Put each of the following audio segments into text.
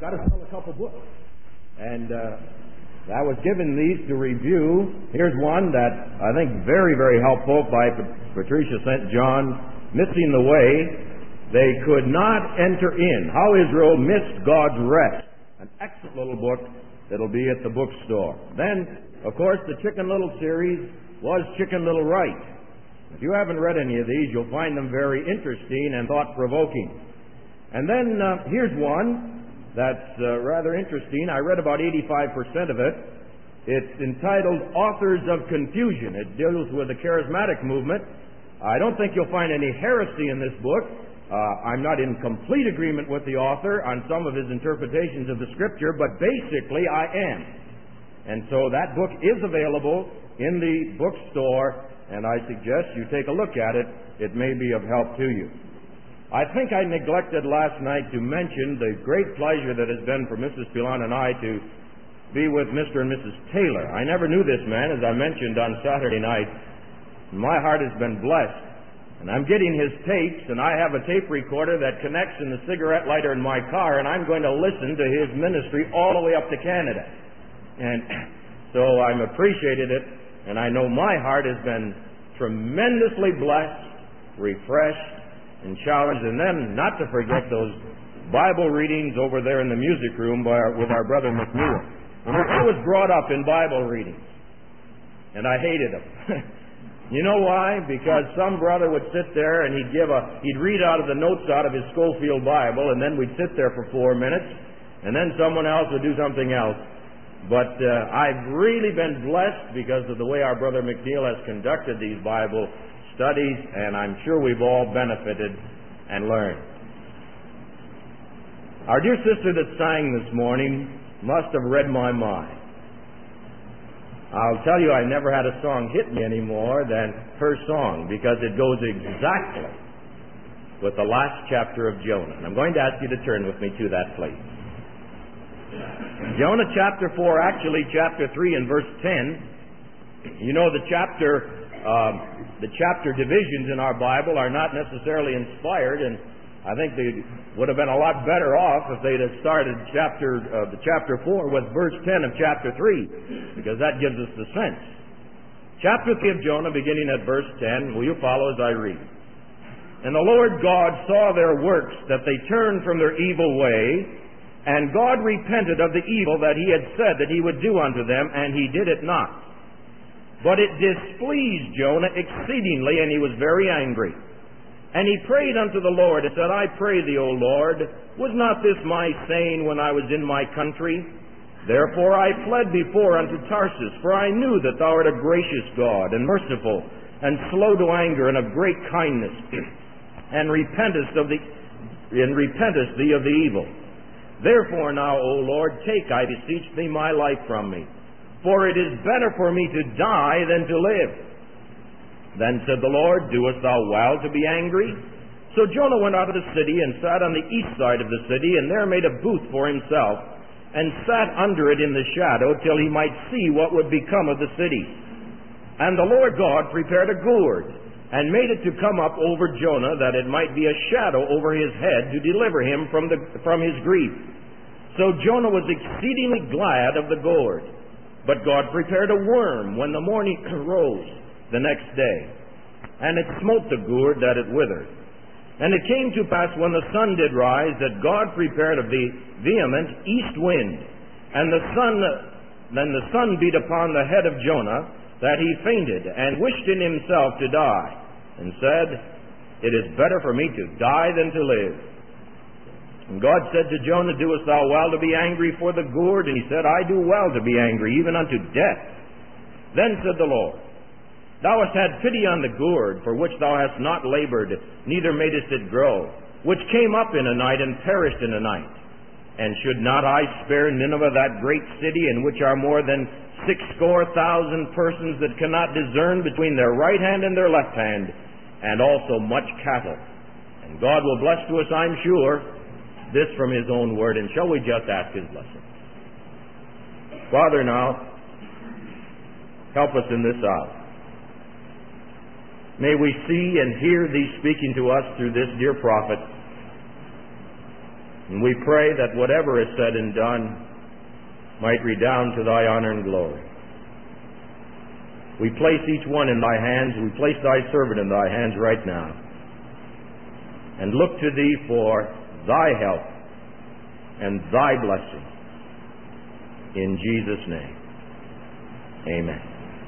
got to sell a couple books. And I was given these to review. Here's one that I think very, very helpful by Patricia St. John, Missing the Way. They could not enter in. How Israel Missed God's Rest. An excellent little book that'll be at the bookstore. Then, of course, the Chicken Little series was Chicken Little Right. If you haven't read any of these, you'll find them very interesting and thought-provoking. And then here's one that's rather interesting. I read about 85% of it. It's entitled Authors of Confusion. It deals with the charismatic movement. I don't think you'll find any heresy in this book. I'm not in complete agreement with the author on some of his interpretations of the Scripture, but basically I am. And so that book is available in the bookstore, and I suggest you take a look at it. It may be of help to you. I think I neglected last night to mention the great pleasure that has been for Mrs. Pilon and I to be with Mr. and Mrs. Taylor. I never knew this man, as I mentioned on Saturday night. My heart has been blessed. And I'm getting his tapes, and I have a tape recorder that connects in the cigarette lighter in my car, and I'm going to listen to his ministry all the way up to Canada. And so I'm appreciated it, and I know my heart has been tremendously blessed, refreshed, and challenged. And then, not to forget those Bible readings over there in the music room with our brother McNeil. And I was brought up in Bible readings, and I hated them. You know why? Because some brother would sit there and he'd read out of the notes out of his Schofield Bible, and then we'd sit there for 4 minutes, and then someone else would do something else. But I've really been blessed because of the way our brother McNeil has conducted these Bible studies, and I'm sure we've all benefited and learned. Our dear sister that sang this morning must have read my mind. I'll tell you, I never had a song hit me any more than her song, because it goes exactly with the last chapter of Jonah. And I'm going to ask you to turn with me to that place. Jonah chapter 4, actually chapter 3 and verse 10. You know, the chapter divisions in our Bible are not necessarily inspired, and I think they would have been a lot better off if they'd have started the chapter 4 with verse 10 of chapter 3, because that gives us the sense. Chapter 3 of Jonah, beginning at verse 10, will you follow as I read? And the Lord God saw their works, that they turned from their evil way, and God repented of the evil that he had said that he would do unto them, and he did it not. But it displeased Jonah exceedingly, and he was very angry. And he prayed unto the Lord, and said, I pray thee, O Lord, was not this my saying when I was in my country? Therefore I fled before unto Tarsus, for I knew that thou art a gracious God, and merciful, and slow to anger, and of great kindness, and repentest thee of the evil. Therefore now, O Lord, take, I beseech thee, my life from me, for it is better for me to die than to live. Then said the Lord, doest thou well to be angry? So Jonah went out of the city, and sat on the east side of the city, and there made a booth for himself, and sat under it in the shadow, till he might see what would become of the city. And the Lord God prepared a gourd, and made it to come up over Jonah, that it might be a shadow over his head, to deliver him from his grief. So Jonah was exceedingly glad of the gourd. But God prepared a worm when the morning rose the next day, and it smote the gourd that it withered. And it came to pass when the sun did rise, that God prepared a vehement east wind, and then the sun beat upon the head of Jonah, that he fainted, and wished in himself to die, and said, It is better for me to die than to live. And God said to Jonah, Doest thou well to be angry for the gourd? And he said, I do well to be angry, even unto death. Then said the Lord, Thou hast had pity on the gourd, for which thou hast not labored, neither madest it grow, which came up in a night and perished in a night. And should not I spare Nineveh, that great city, in which are more than 60,000 persons that cannot discern between their right hand and their left hand, and also much cattle? And God will bless to us, I'm sure, this from his own word. And shall we just ask his blessing? Father, now, help us in this hour. May we see and hear thee speaking to us through this dear prophet. And we pray that whatever is said and done might redound to thy honor and glory. We place each one in thy hands. We place thy servant in thy hands right now. And look to thee for thy help and thy blessing. In Jesus' name. Amen.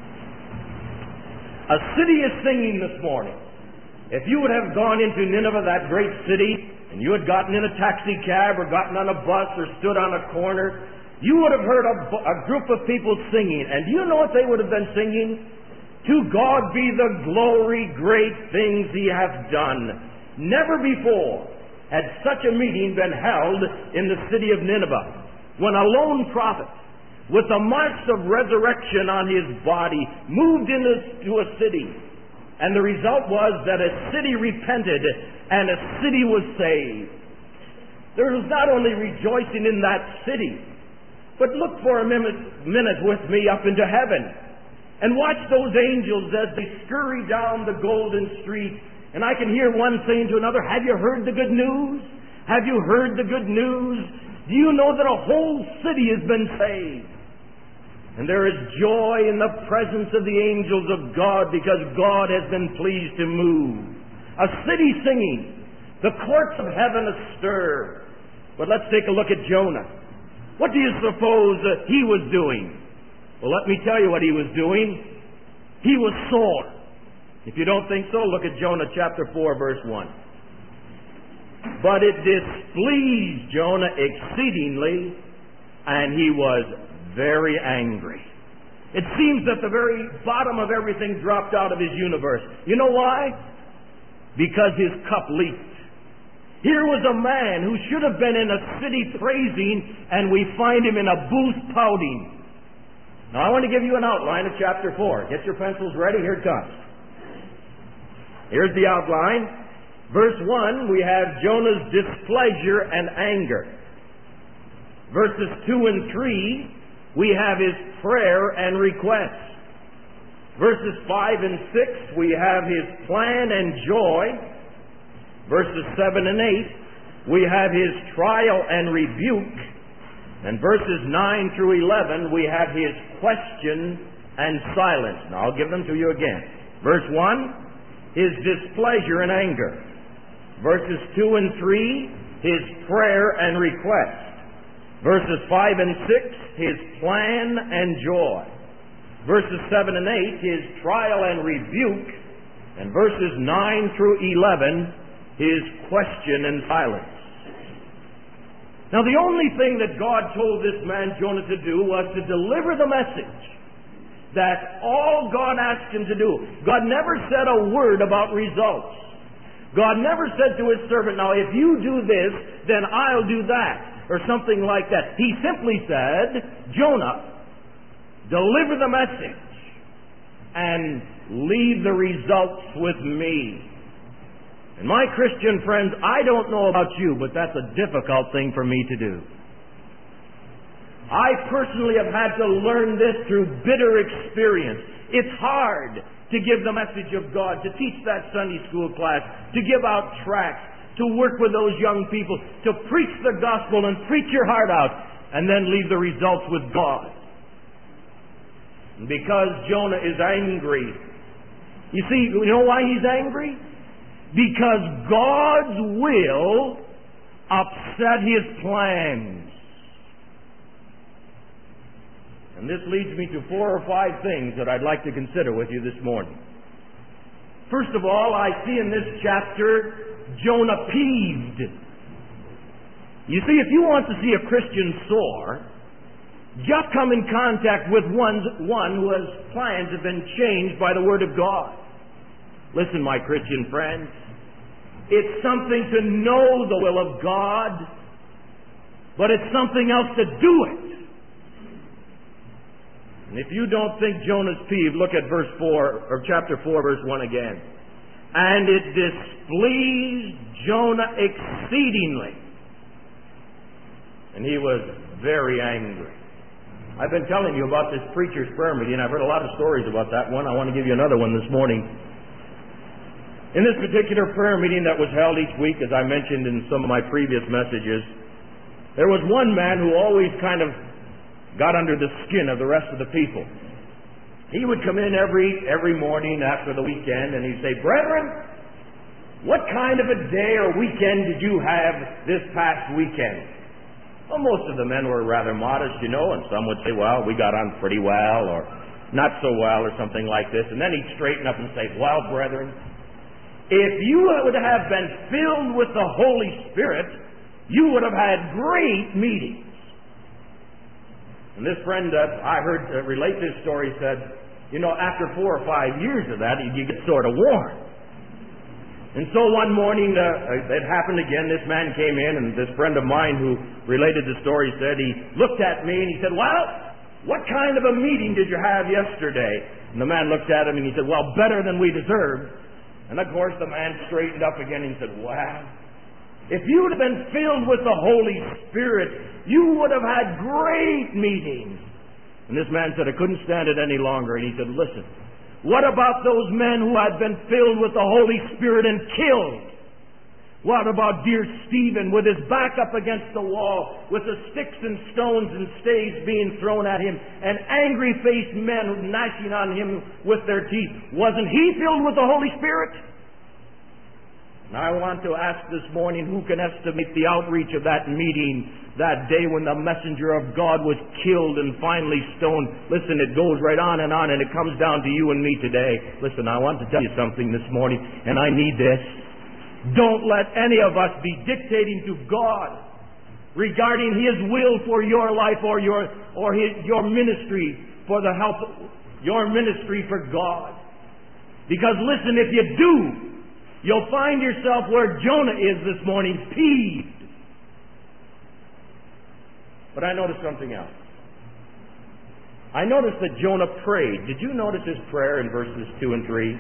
A city is singing this morning. If you would have gone into Nineveh, that great city, and you had gotten in a taxi cab or gotten on a bus or stood on a corner, you would have heard a group of people singing. And do you know what they would have been singing? To God be the glory, great things He hath done. Never before had such a meeting been held in the city of Nineveh, when a lone prophet, with the marks of resurrection on his body, moved into a city. And the result was that a city repented and a city was saved. There was not only rejoicing in that city, but look for a minute with me up into heaven and watch those angels as they scurry down the golden street. And I can hear one saying to another, have you heard the good news? Have you heard the good news? Do you know that a whole city has been saved? And there is joy in the presence of the angels of God because God has been pleased to move. A city singing, the courts of heaven astir. But let's take a look at Jonah. What do you suppose he was doing? Well, let me tell you what he was doing. He was sore. If you don't think so, look at Jonah chapter 4, verse 1. But it displeased Jonah exceedingly, and he was very angry. It seems that the very bottom of everything dropped out of his universe. You know why? Because his cup leaked. Here was a man who should have been in a city praising, and we find him in a booth pouting. Now I want to give you an outline of chapter 4. Get your pencils ready. Here it comes. Here's the outline. Verse 1, we have Jonah's displeasure and anger. Verses 2 and 3, we have his prayer and request. Verses 5 and 6, we have his plan and joy. Verses 7 and 8, we have his trial and rebuke. And verses 9 through 11, we have his question and silence. Now I'll give them to you again. Verse 1, his displeasure and anger. Verses 2 and 3, his prayer and request. Verses 5 and 6, his plan and joy. Verses 7 and 8, his trial and rebuke. And verses 9 through 11, his question and silence. Now the only thing that God told this man Jonah to do was to deliver the message. That's all God asked him to do. God never said a word about results. God never said to his servant, now if you do this, then I'll do that, or something like that. He simply said, Jonah, deliver the message and leave the results with me. And my Christian friends, I don't know about you, but that's a difficult thing for me to do. I personally have had to learn this through bitter experience. It's hard to give the message of God, to teach that Sunday school class, to give out tracts, to work with those young people, to preach the gospel and preach your heart out, and then leave the results with God. And because Jonah is angry, you see, you know why he's angry? Because God's will upset his plans. And this leads me to 4 or 5 things that I'd like to consider with you this morning. First of all, I see in this chapter Jonah peeved. You see, if you want to see a Christian sore, just come in contact with one whose plans have been changed by the Word of God. Listen, my Christian friends, it's something to know the will of God, but it's something else to do it. And if you don't think Jonah's peeved, look at verse 4, or chapter 4, verse 1 again. And it displeased Jonah exceedingly, and he was very angry. I've been telling you about this preacher's prayer meeting. I've heard a lot of stories about that one. I want to give you another one this morning. In this particular prayer meeting that was held each week, as I mentioned in some of my previous messages, There was one man who always kind of got under the skin of the rest of the people. He would come in every morning after the weekend, and he'd say, "Brethren, what kind of a day or weekend did you have this past weekend?" Well, most of the men were rather modest, and some would say, "Well, we got on pretty well," or "not so well," or something like this. And then he'd straighten up and say, "Well, brethren, if you would have been filled with the Holy Spirit, you would have had great meetings." And this friend that I heard relate this story said, after 4 or 5 years of that, you get sort of worn. And so one morning, it happened again. This man came in, and this friend of mine who related the story said, he looked at me and he said, "Well, what kind of a meeting did you have yesterday?" And the man looked at him and he said, "Well, better than we deserved." And of course the man straightened up again and said, "Well, if you would have been filled with the Holy Spirit, you would have had great meetings." And this man said, "I couldn't stand it any longer." And he said, "Listen, what about those men who had been filled with the Holy Spirit and killed? What about dear Stephen with his back up against the wall, with the sticks and stones and staves being thrown at him, and angry-faced men gnashing on him with their teeth? Wasn't he filled with the Holy Spirit?" And I want to ask this morning, who can estimate the outreach of that meeting that day when the messenger of God was killed and finally stoned? Listen, it goes right on, and it comes down to you and me today. Listen, I want to tell you something this morning, and I need this. Don't let any of us be dictating to God regarding His will for your life or your ministry, for the help, your ministry for God. Because listen, if you do, you'll find yourself where Jonah is this morning, peeved. But I noticed something else. I noticed that Jonah prayed. Did you notice his prayer in verses 2 and 3?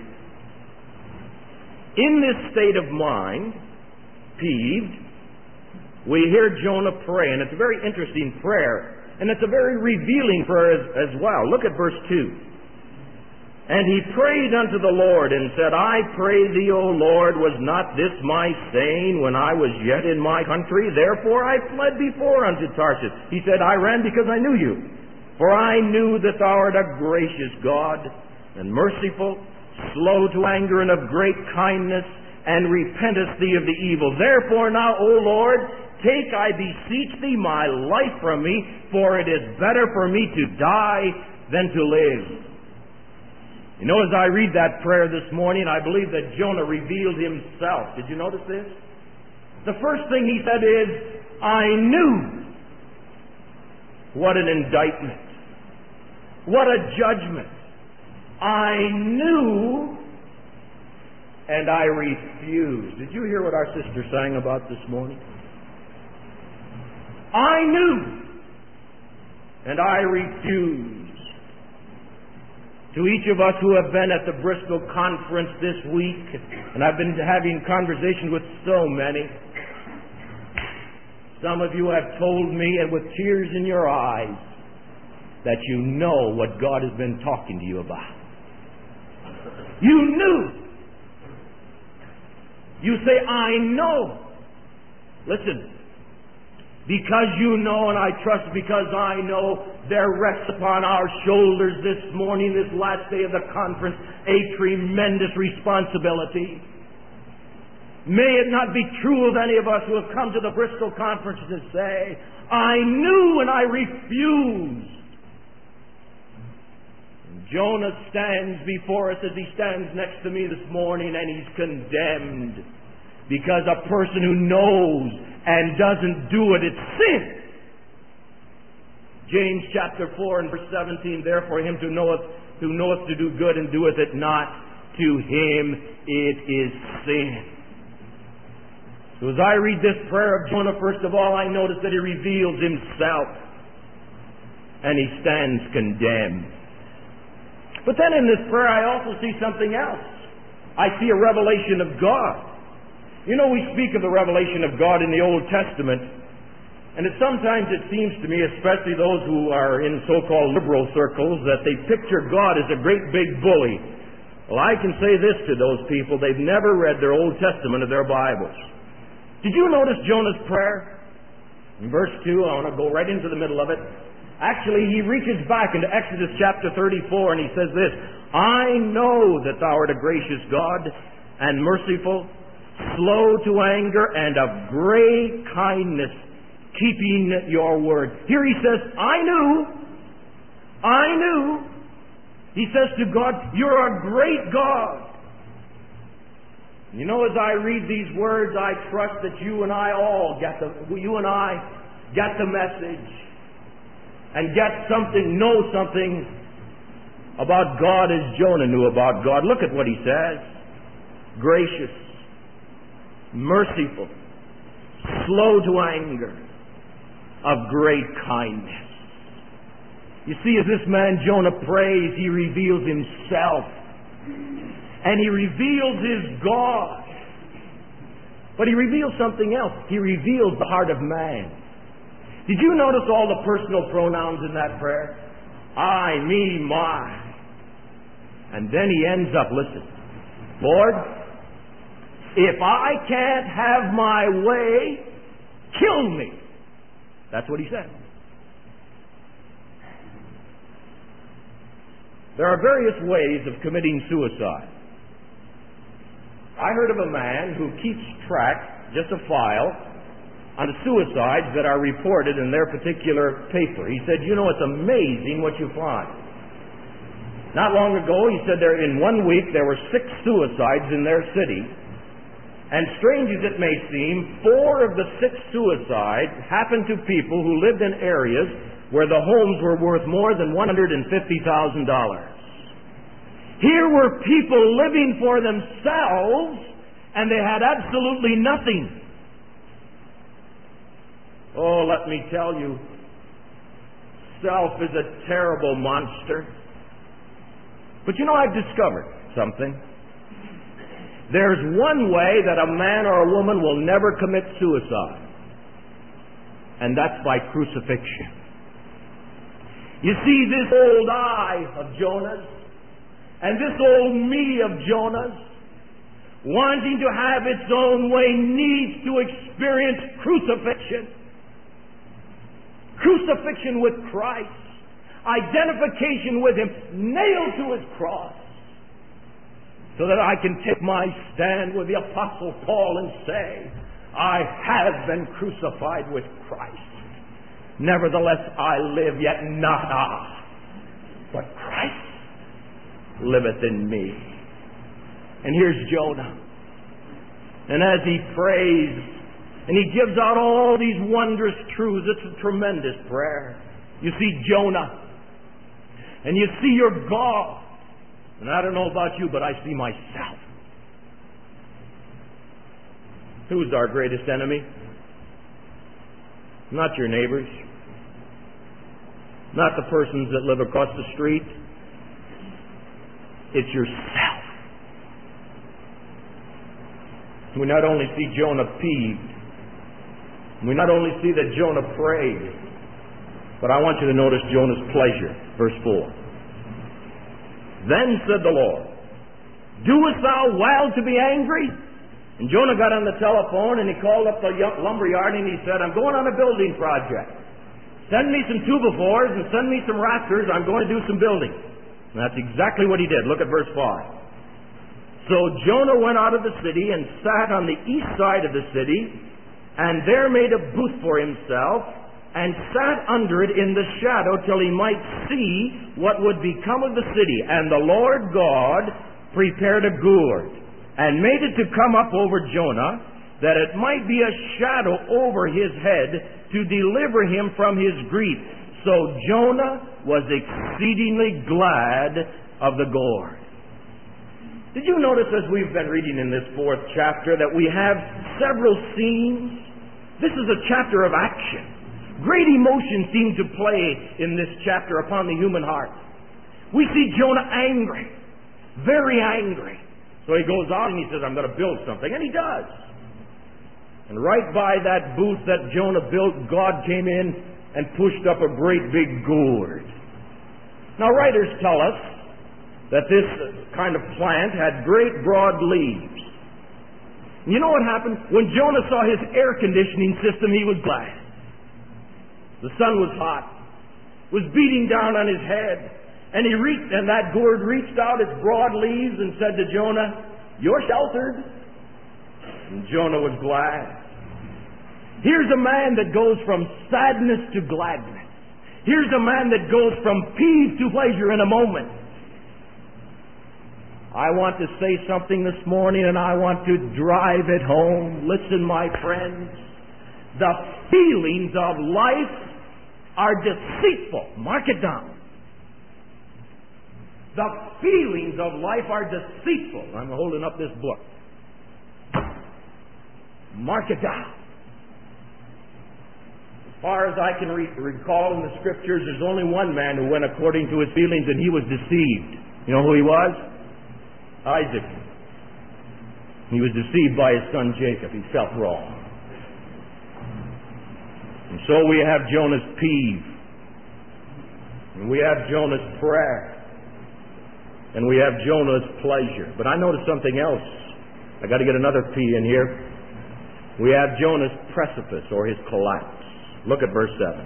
In this state of mind, peeved, we hear Jonah pray, and it's a very interesting prayer, and it's a very revealing prayer as well. Look at verse 2. "And he prayed unto the Lord, and said, I pray thee, O Lord, was not this my saying when I was yet in my country? Therefore I fled before unto Tarshish." He said, "I ran because I knew you. For I knew that thou art a gracious God, and merciful, slow to anger, and of great kindness, and repentest thee of the evil. Therefore now, O Lord, take, I beseech thee, my life from me, for it is better for me to die than to live." As I read that prayer this morning, I believe that Jonah revealed himself. Did you notice this? The first thing he said is, "I knew." What an indictment. What a judgment. I knew, and I refused. Did you hear what our sister sang about this morning? I knew, and I refused. To each of us who have been at the Bristol conference this week, and I've been having conversations with so many, some of you have told me, and with tears in your eyes, that you know what God has been talking to you about. You knew. You say, "I know." Listen, because you know, and I trust because I know, there rests upon our shoulders this morning, this last day of the conference, a tremendous responsibility. May it not be true of any of us who have come to the Bristol conference to say, "I knew and I refused." Jonah stands before us as he stands next to me this morning, and he's condemned. Because a person who knows and doesn't do it, it's sin. James chapter 4 and verse 17, "Therefore him who knoweth to do good and doeth it not, to him it is sin." So as I read this prayer of Jonah, first of all, I notice that he reveals himself, and he stands condemned. But then in this prayer I also see something else. I see a revelation of God. We speak of the revelation of God in the Old Testament, and sometimes it seems to me, especially those who are in so-called liberal circles, that they picture God as a great big bully. Well, I can say this to those people: they've never read their Old Testament of their Bibles. Did you notice Jonah's prayer? In verse 2, I want to go right into the middle of it. Actually, he reaches back into Exodus chapter 34 and he says this, I know that thou art a gracious God and merciful, slow to anger and of great kindness, keeping your word. Here he says, I knew. He says to God, you're a great God. You know, as I read these words, I trust that you and I get the message and know something about God as Jonah knew about God. Look at what he says. Gracious, merciful, slow to anger, of great kindness. You see, as this man Jonah prays, he reveals himself. And he reveals his God. But he reveals something else. He reveals the heart of man. Did you notice all the personal pronouns in that prayer? I, me, my. And then he ends up, listen, Lord, if I can't have my way, kill me. That's what he said. There are various ways of committing suicide. I heard of a man who keeps track, just a file, on the suicides that are reported in their particular paper. He said, you know, it's amazing what you find. Not long ago, he said in 1 week there were 6 suicides in their city. And strange as it may seem, 4 of the 6 suicides happened to people who lived in areas where the homes were worth more than $150,000. Here were people living for themselves, and they had absolutely nothing. Oh, let me tell you, self is a terrible monster. But you know, I've discovered something. There's one way that a man or a woman will never commit suicide, and that's by crucifixion. You see, this old I of Jonah's and this old me of Jonah's, wanting to have its own way, needs to experience crucifixion. Crucifixion with Christ. Identification with Him, nailed to His cross. So that I can take my stand with the Apostle Paul and say, I have been crucified with Christ. Nevertheless I live, yet not I, but Christ liveth in me. And here's Jonah. And as he prays, and he gives out all these wondrous truths, it's a tremendous prayer. You see Jonah, and you see your God. And I don't know about you, but I see myself. Who's our greatest enemy? Not your neighbors. Not the persons that live across the street. It's yourself. We not only see Jonah peeved, we not only see that Jonah prayed, but I want you to notice Jonah's pleasure. Verse 4. Then said the Lord, doest thou well to be angry? And Jonah got on the telephone and he called up the lumber yard and he said, I'm going on a building project. Send me some 2x4s and send me some rafters. I'm going to do some building. And that's exactly what he did. Look at verse 5. So Jonah went out of the city and sat on the east side of the city, and there made a booth for himself, and sat under it in the shadow till he might see what would become of the city. And the Lord God prepared a gourd, and made it to come up over Jonah, that it might be a shadow over his head, to deliver him from his grief. So Jonah was exceedingly glad of the gourd. Did you notice as we've been reading in this 4th chapter that we have several scenes? This is a chapter of action. Great emotions seem to play in this chapter upon the human heart. We see Jonah angry, very angry. So he goes out and he says, I'm going to build something. And he does. And right by that booth that Jonah built, God came in and pushed up a great big gourd. Now writers tell us that this kind of plant had great broad leaves. And you know what happened? When Jonah saw his air conditioning system, he was glad. The sun was hot, was beating down on his head, and that gourd reached out its broad leaves and said to Jonah, "You're sheltered." And Jonah was glad. Here's a man that goes from sadness to gladness. Here's a man that goes from peace to pleasure in a moment. I want to say something this morning, and I want to drive it home. Listen, my friends. The feelings of life are deceitful. Mark it down. The feelings of life are deceitful. I'm holding up this book. Mark it down. As far as I can recall in the Scriptures, there's only one man who went according to his feelings, and he was deceived. You know who he was? Isaac. He was deceived by his son Jacob. He felt wrong. And so we have Jonah's peeve. And we have Jonah's prayer. And we have Jonah's pleasure. But I noticed something else. I got to get another P in here. We have Jonah's precipice, or his collapse. Look at verse 7.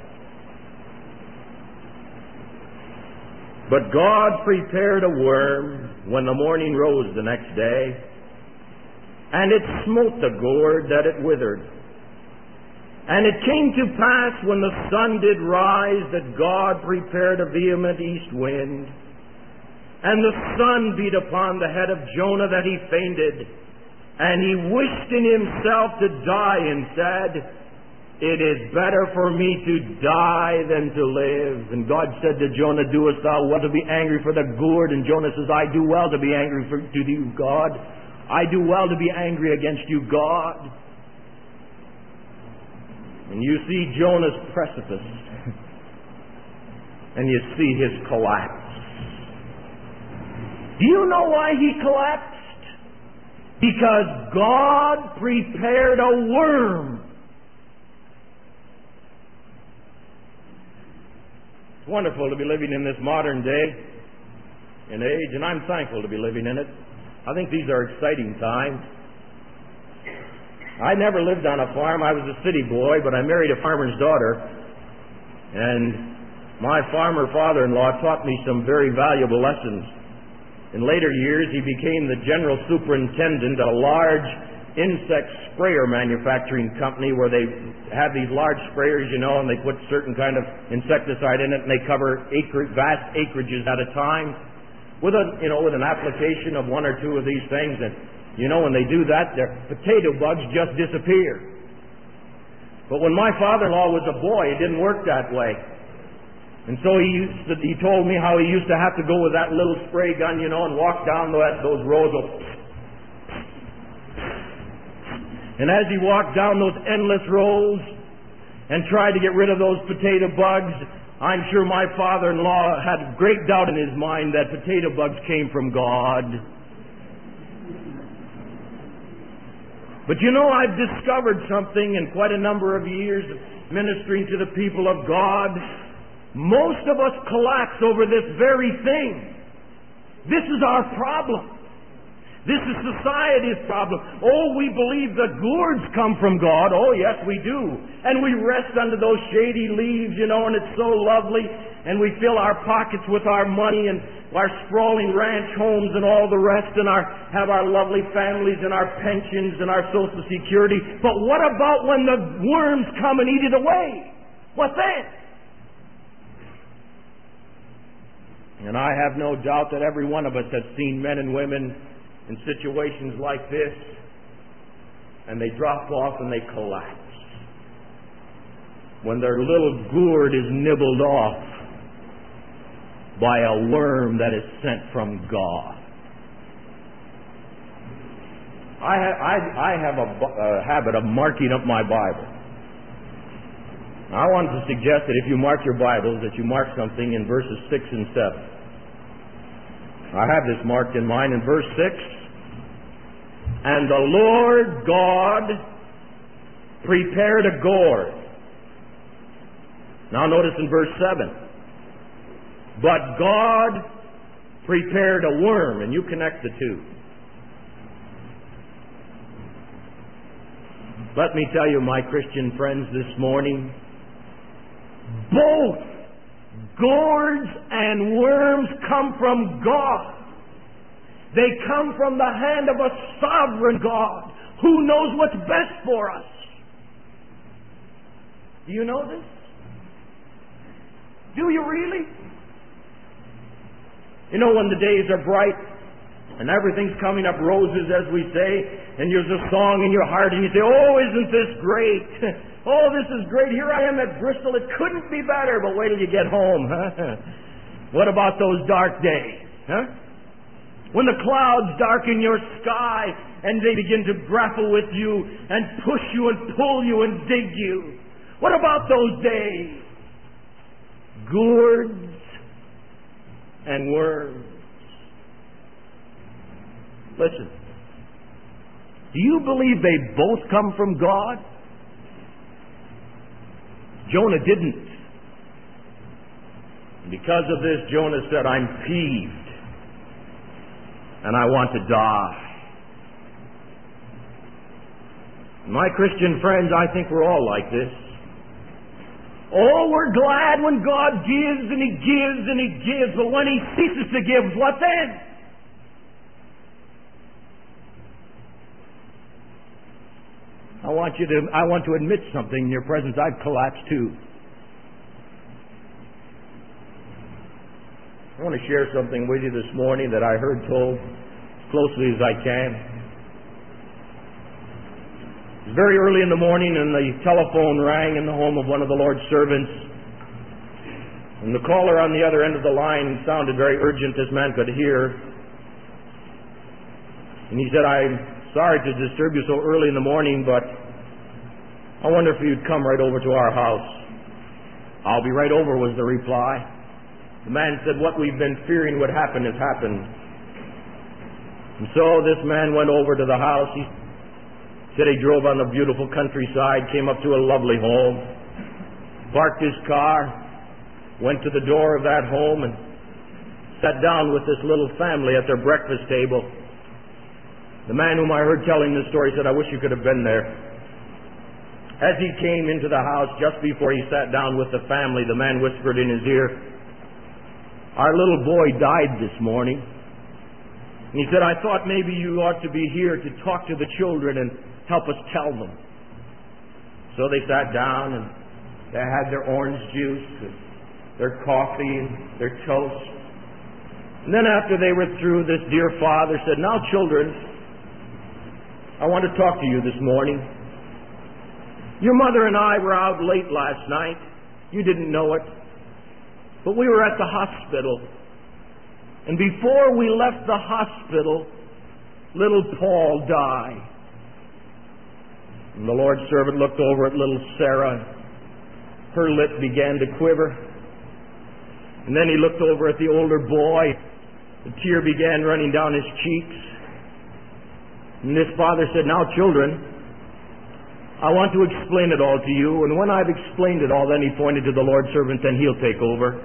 But God prepared a worm when the morning rose the next day, and it smote the gourd that it withered. And it came to pass when the sun did rise that God prepared a vehement east wind, and the sun beat upon the head of Jonah that he fainted, and he wished in himself to die and said, "It is better for me to die than to live." And God said to Jonah, "Doest thou well to be angry for the gourd?" And Jonah says, "I do well to be angry to you, God. I do well to be angry against you, God." And you see Jonah's precipice, and you see his collapse. Do you know why he collapsed? Because God prepared a worm. It's wonderful to be living in this modern day and age, and I'm thankful to be living in it. I think these are exciting times. I never lived on a farm. I was a city boy, but I married a farmer's daughter, and my farmer father-in-law taught me some very valuable lessons. In later years, he became the general superintendent of a large insect sprayer manufacturing company where they have these large sprayers, and they put certain kind of insecticide in it, and they cover vast acreages at a time with an application of one or two of these things. And when they do that, their potato bugs just disappear. But when my father-in-law was a boy, it didn't work that way. And so he told me how he used to have to go with that little spray gun, and walk down those rows of... And as he walked down those endless rows and tried to get rid of those potato bugs, I'm sure my father-in-law had great doubt in his mind that potato bugs came from God. But I've discovered something in quite a number of years of ministering to the people of God. Most of us collapse over this very thing. This is our problem. This is society's problem. Oh, we believe the gourds come from God. Oh, yes, we do. And we rest under those shady leaves, and it's so lovely. And we fill our pockets with our money and our sprawling ranch homes and all the rest, and have our lovely families and our pensions and our Social Security. But what about when the worms come and eat it away? What then? And I have no doubt that every one of us has seen men and women in situations like this, and they drop off and they collapse when their little gourd is nibbled off by a worm that is sent from God. I have a habit of marking up my Bible. Now, I wanted to suggest that if you mark your Bibles, that you mark something in verses 6 and 7. I have this marked in mine in verse 6. And the Lord God prepared a gourd. Now notice in verse 7. But God prepared a worm, and you connect the two. Let me tell you, my Christian friends, this morning, Both gourds and worms come from God. They come from the hand of a sovereign God who knows what's best for us. Do you know this? Do you really? You know, when the days are bright and everything's coming up roses, as we say, and there's a song in your heart and you say, oh, isn't this great? Oh, this is great. Here I am at Bristol. It couldn't be better. But wait till you get home. Huh? What about those dark days? Huh? When the clouds darken your sky and they begin to grapple with you and push you and pull you and dig you. What about those days? Gourds and worms. Listen. Do you believe they both come from God? Jonah didn't. Because of this, Jonah said, I'm peeved and I want to die. My Christian friends, I think we're all like this. Oh, we're glad when God gives and He gives and He gives, but when He ceases to give, what then? I want to admit something in your presence. I've collapsed too. I want to share something with you this morning that I heard told as closely as I can. It was very early in the morning and the telephone rang in the home of one of the Lord's servants. And the caller on the other end of the line sounded very urgent, this man could hear. And he said, I'm sorry to disturb you so early in the morning, but I wonder if you'd come right over to our house. I'll be right over, was the reply. The man said, what we've been fearing would happen has happened. And so this man went over to the house. He said he drove on the beautiful countryside, came up to a lovely home, parked his car, went to the door of that home and sat down with this little family at their breakfast table. The man whom I heard telling this story said, I wish you could have been there. As he came into the house, just before he sat down with the family, the man whispered in his ear, our little boy died this morning. And he said, I thought maybe you ought to be here to talk to the children and help us tell them. So they sat down and they had their orange juice, their coffee, and their toast. And then after they were through, this dear father said, now children, I want to talk to you this morning. Your mother and I were out late last night. You didn't know it. But we were at the hospital. And before we left the hospital, little Paul died. And the Lord's servant looked over at little Sarah. Her lip began to quiver. And then he looked over at the older boy. The tear began running down his cheeks. And this father said, now children, I want to explain it all to you. And when I've explained it all, then he pointed to the Lord's servant, then he'll take over.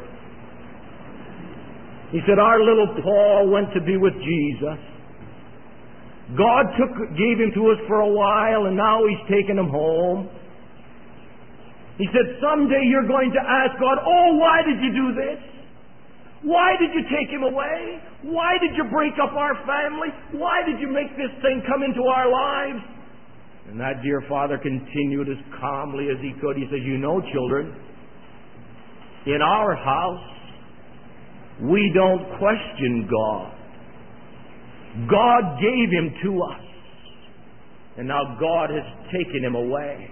He said, our little Paul went to be with Jesus. God gave him to us for a while, and now He's taken him home. He said, someday you're going to ask God, oh, why did you do this? Why did you take him away? Why did you break up our family? Why did you make this thing come into our lives? And that dear father continued as calmly as he could. He says, you know, children, in our house, we don't question God. God gave him to us. And now God has taken him away.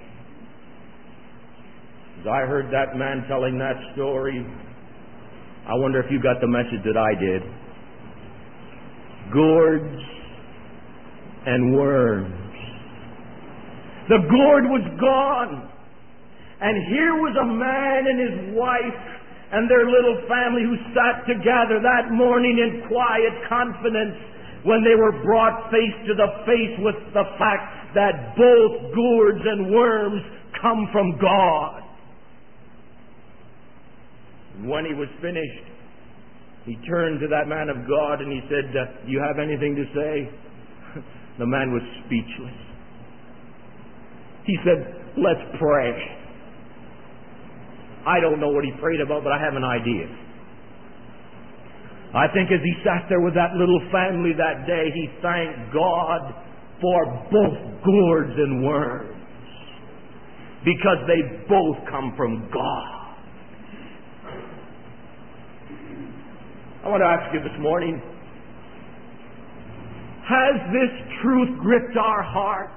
As I heard that man telling that story, I wonder if you got the message that I did. Gourds and worms. The gourd was gone. And here was a man and his wife and their little family who sat together that morning in quiet confidence when they were brought face to the face with the fact that both gourds and worms come from God. When he was finished, he turned to that man of God and he said, do you have anything to say? The man was speechless. He said, let's pray. I don't know what he prayed about, but I have an idea. I think as he sat there with that little family that day, he thanked God for both gourds and worms, because they both come from God. I want to ask you this morning, has this truth gripped our hearts?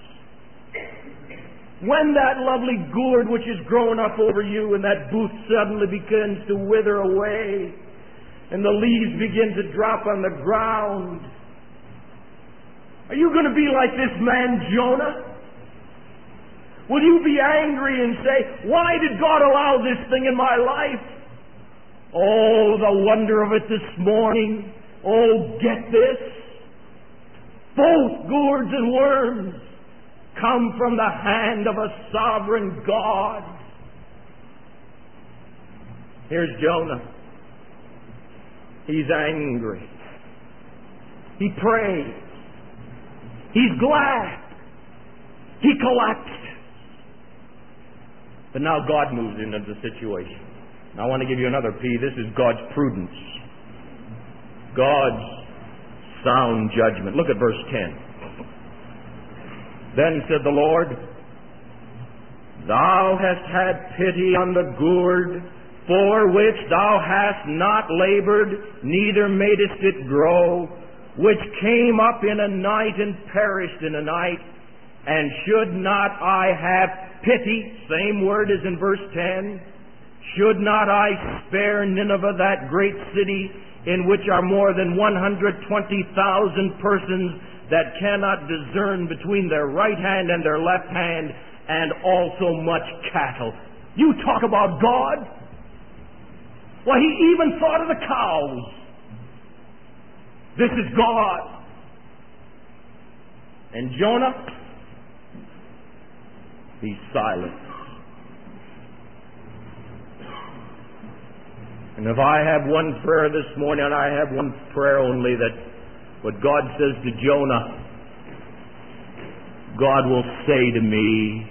When that lovely gourd which is growing up over you and that booth suddenly begins to wither away and the leaves begin to drop on the ground, are you going to be like this man Jonah? Will you be angry and say, why did God allow this thing in my life? Oh, the wonder of it this morning. Oh, get this. Both gourds and worms come from the hand of a sovereign God. Here's Jonah. He's angry. He prays. He's glad. He collapsed. But now God moves into the situation. Now I want to give you another P. This is God's prudence. God's sound judgment. Look at verse 10. Then said the Lord, Thou hast had pity on the gourd, for which thou hast not labored, neither madest it grow, which came up in a night and perished in a night. And should not I have pity, same word as in verse 10, should not I spare Nineveh, that great city, in which are more than 120,000 persons that cannot discern between their right hand and their left hand, and also much cattle? You talk about God? Why, he even thought of the cows. This is God. And Jonah, he's silent. And if I have one prayer this morning, and I have one prayer only, that what God says to Jonah, God will say to me.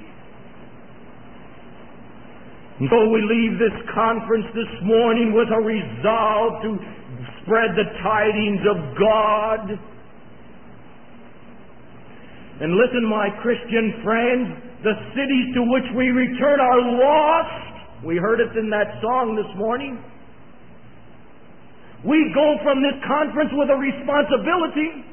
And so we leave this conference this morning with a resolve to spread the tidings of God. And listen, my Christian friends, the cities to which we return are lost. We heard it in that song this morning. We go from this conference with a responsibility.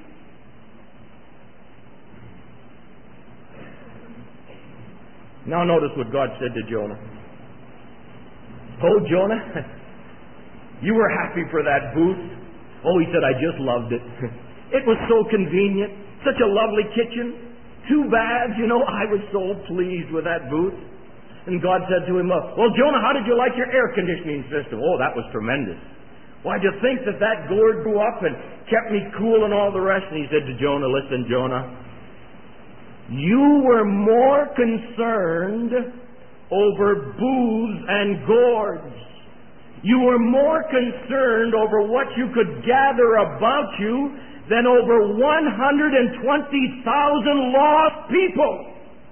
Now notice what God said to Jonah. Oh, Jonah, you were happy for that booth. Oh, he said, I just loved it. It was so convenient. Such a lovely kitchen. 2 baths, I was so pleased with that booth. And God said to him, well, Jonah, how did you like your air conditioning system? Oh, that was tremendous. Why'd you think that gourd grew up and kept me cool and all the rest? And he said to Jonah, listen, Jonah, you were more concerned over booths and gourds. You were more concerned over what you could gather about you than over 120,000 lost people.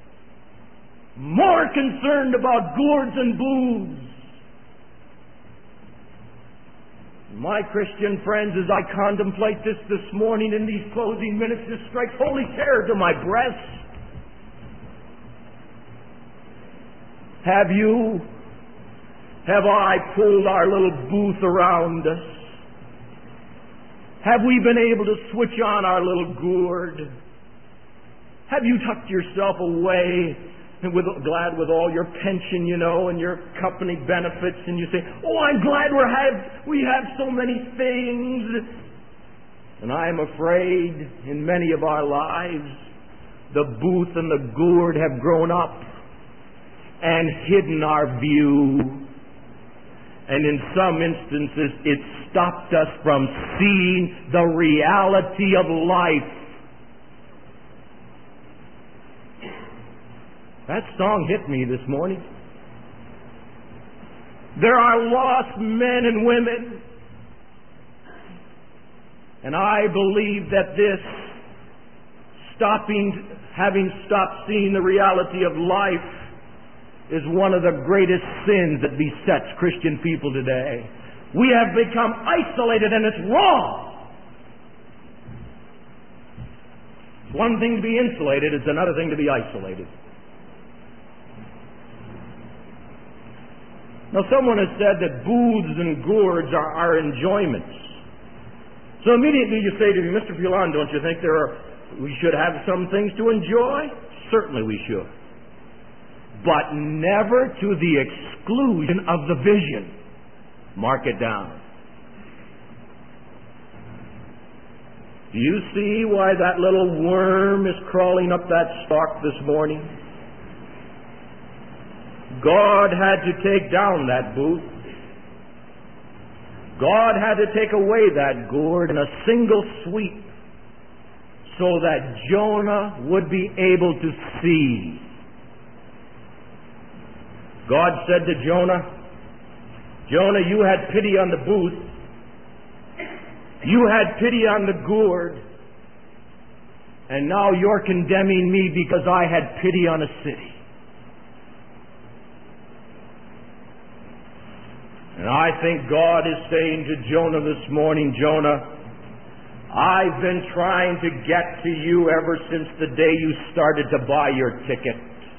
More concerned about gourds and booths. My Christian friends, as I contemplate this morning in these closing minutes, this strikes holy terror to my breast. Have I pulled our little booth around us? Have we been able to switch on our little gourd? Have you tucked yourself away and glad with all your pension, and your company benefits, and you say, oh, I'm glad we have so many things. And I am afraid in many of our lives, the booth and the gourd have grown up and hidden our view. And in some instances, it stopped us from seeing the reality of life. That song hit me this morning. There are lost men and women. And I believe that this having stopped seeing the reality of life, is one of the greatest sins that besets Christian people today. We have become isolated, and it's wrong. It's one thing to be insulated, it's another thing to be isolated. Now, someone has said that booths and gourds are enjoyments. So immediately you say to me, Mr. Phelan, don't you think we should have some things to enjoy? Certainly we should. But never to the exclusion of the vision. Mark it down. Do you see why that little worm is crawling up that stalk this morning? God had to take down that booth. God had to take away that gourd in a single sweep so that Jonah would be able to see. God said to Jonah, Jonah, you had pity on the booth. You had pity on the gourd. And now you're condemning me because I had pity on a city. And I think God is saying to Jonah this morning, Jonah, I've been trying to get to you ever since the day you started to buy your ticket.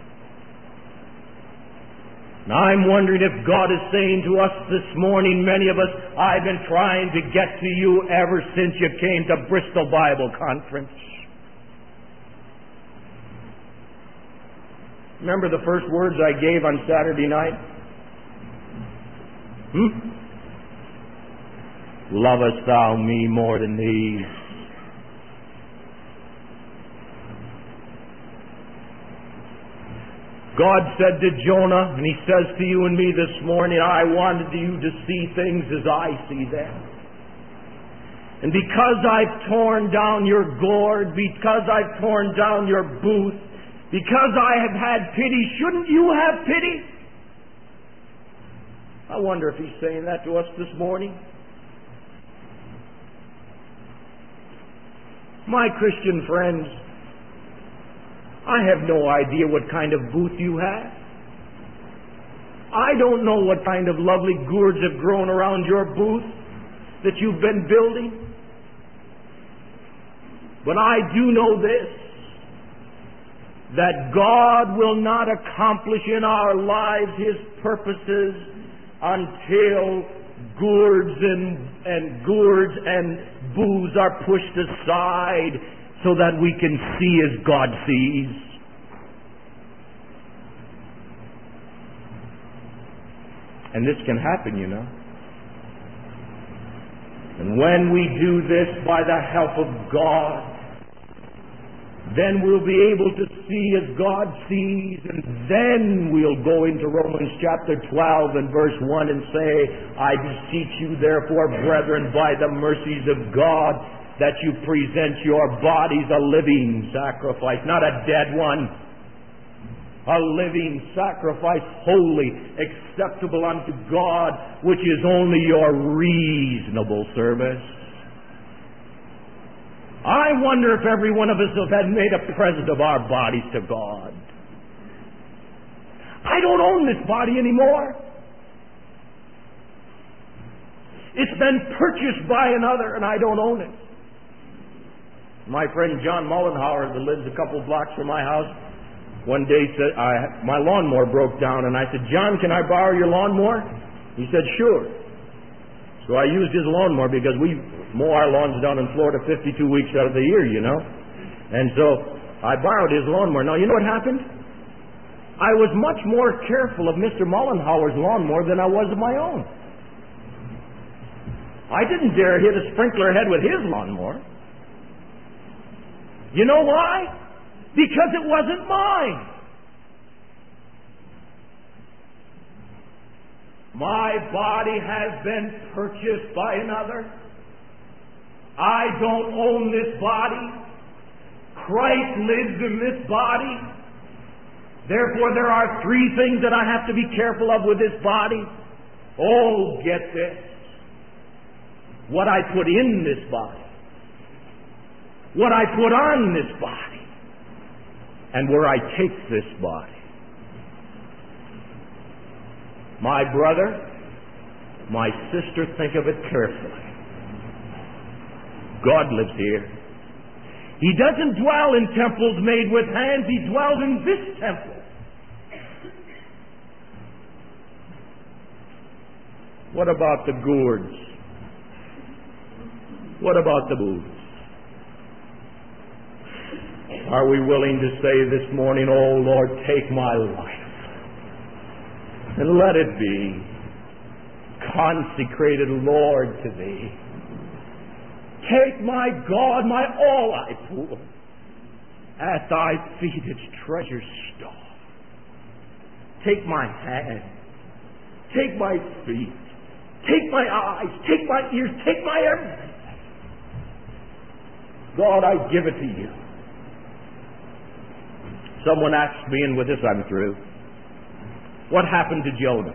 Now I'm wondering if God is saying to us this morning, many of us, I've been trying to get to you ever since you came to Bristol Bible Conference. Remember the first words I gave on Saturday night? Lovest thou me more than these? God said to Jonah, and He says to you and me this morning, I wanted you to see things as I see them. And because I've torn down your gourd, because I've torn down your booth, because I have had pity, shouldn't you have pity? I wonder if He's saying that to us this morning. My Christian friends, I have no idea what kind of booth you have. I don't know what kind of lovely gourds have grown around your booth that you've been building. But I do know this, that God will not accomplish in our lives His purposes until gourds and booths are pushed aside so that we can see as God sees. And this can happen, you know. And when we do this by the help of God, then we'll be able to see as God sees, and then we'll go into Romans chapter 12 and verse 1 and say, I beseech you therefore, brethren, by the mercies of God, that you present your bodies a living sacrifice, not a dead one, a living sacrifice, holy, acceptable unto God, which is only your reasonable service. I wonder if every one of us had made a present of our bodies to God. I don't own this body anymore. It's been purchased by another, and I don't own it. My friend John Mollenhauer, that lives a couple blocks from my house, one day said, my lawnmower broke down, and I said, John, can I borrow your lawnmower? He said, sure. So I used his lawnmower because we mow our lawns down in Florida 52 weeks out of the year, you know. And so I borrowed his lawnmower. Now, you know what happened? I was much more careful of Mr. Mollenhauer's lawnmower than I was of my own. I didn't dare hit a sprinkler head with his lawnmower. You know why? Because it wasn't mine. My body has been purchased by another. I don't own this body. Christ lives in this body. Therefore, there are three things that I have to be careful of with this body. Oh, get this. What I put in this body. What I put on this body. And where I take this body. My brother, my sister, think of it carefully. God lives here. He doesn't dwell in temples made with hands. He dwells in this temple. What about the gourds? What about the booths? Are we willing to say this morning, "Oh Lord, take my life and let it be consecrated, Lord, to Thee. Take my God, my all I pour. At Thy feet its treasure store. Take my hand. Take my feet. Take my eyes. Take my ears. Take my everything. God, I give it to You." Someone asked me, and with this I'm through, what happened to Jonah?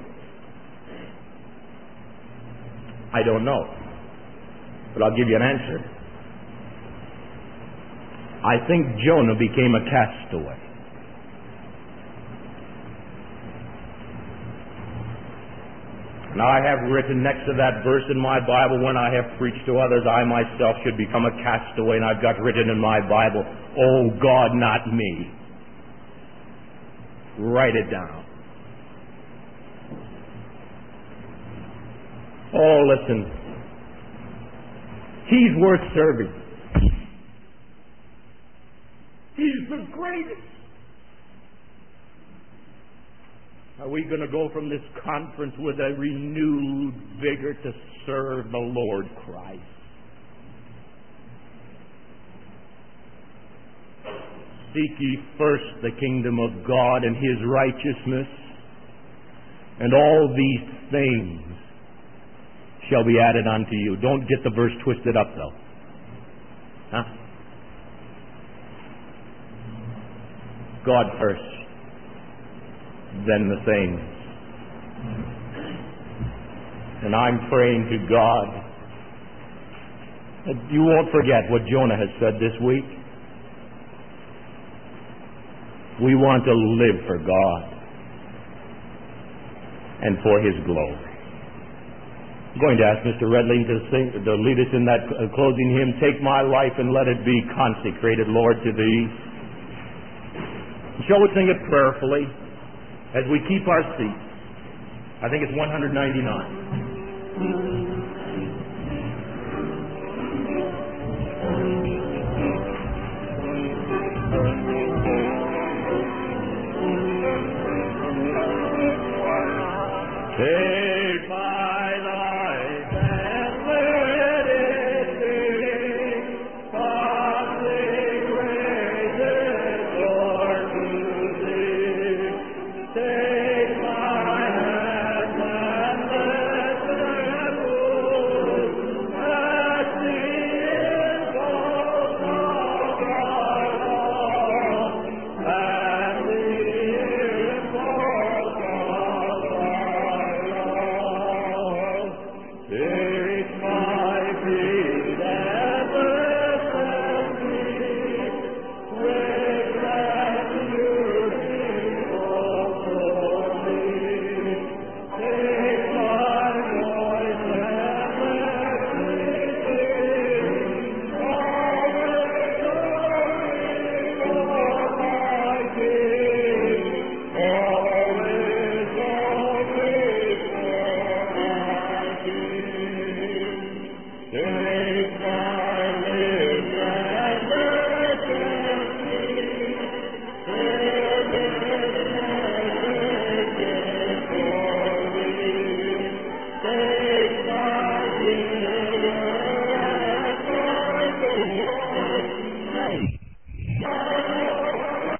I don't know, but I'll give you an answer. I think Jonah became a castaway. And I have written next to that verse in my Bible, "When I have preached to others, I myself should become a castaway." And I've got written in my Bible, "Oh God, not me." Write it down. Oh, listen. He's worth serving. He's the greatest. Are we going to go from this conference with a renewed vigor to serve the Lord Christ? Seek ye first the kingdom of God and His righteousness, and all these things shall be added unto you. Don't get the verse twisted up, though. Huh? God first, then the things. And I'm praying to God that you won't forget what Jonah has said this week. We want to live for God and for His glory. I'm going to ask Mr. Redling to lead us in that closing hymn, "Take my life and let it be consecrated, Lord, to Thee." Shall we sing it prayerfully as we keep our seats? I think it's 199. Hey.